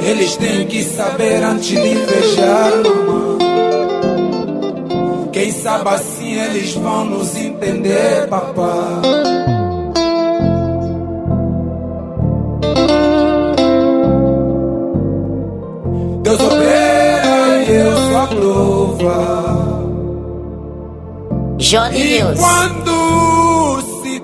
Eles têm que saber antes de invejar, mamãe. Quem sabe assim eles vão nos entender, papá. Deus opera e eu sou a prova. Johnny E News. quando se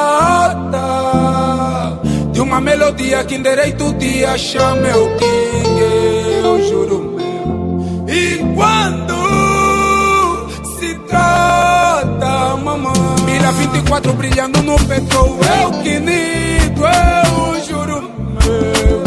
trata de uma melodia que endereita o dia, chama meu king, eu juro meu. E quando se trata, mamãe, mira 24 brilhando no petróleo, eu que nido, eu juro meu.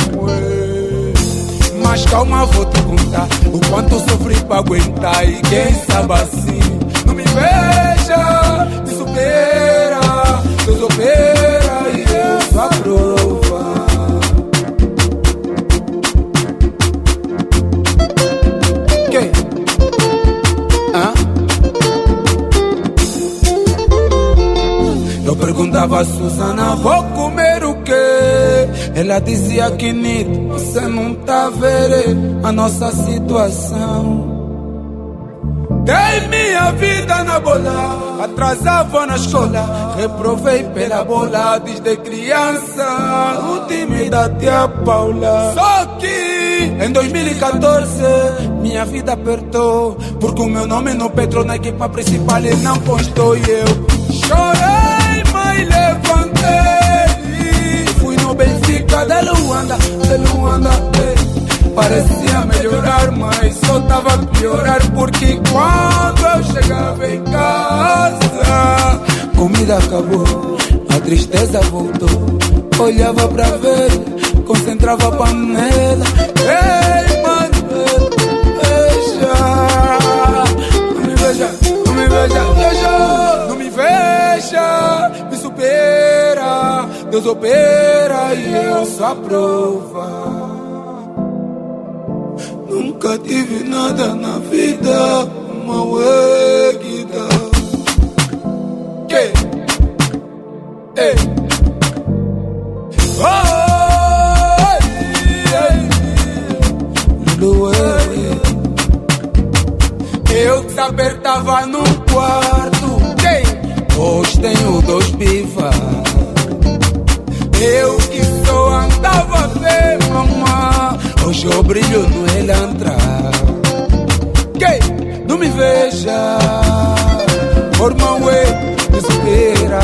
Mas calma, vou te contar o quanto sofri pra aguentar. E quem sabe assim não me veja, me supera. Deus opera e eu sou a prova. Quem? Hã? Eu perguntava a Susana, vou comer o quê? Ela dizia que Nito, você não tá vendo a nossa situação. Dei minha vida na bola, atrasava na escola, reprovei pela bola desde criança, o time da tia Paula. Só que em 2014 minha vida apertou, porque o meu nome no Petro na equipa principal ele não postou. E eu chorei, mas levantei, fui no Benfica de Luanda, parecia melhorar, mas só tava a piorar. Porque quando eu chegava em casa, comida acabou, a tristeza voltou. Olhava pra ver, concentrava a panela. Ei, mano, veja, não me veja, não me veja, veja, não me veja, me supera. Deus opera e eu sou a prova. Nunca tive nada na vida, uma hueguida. Que? Ei! Eu que saber tava no quarto. Hoje tenho 2 pivas. Eu que só andava a ver, mamãe, hoje eu brilho no elantra. Não me veja, por my way, me supera.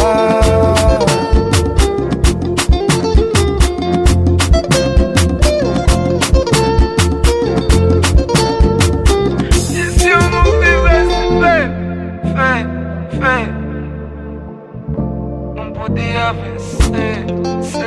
Não podia vencer.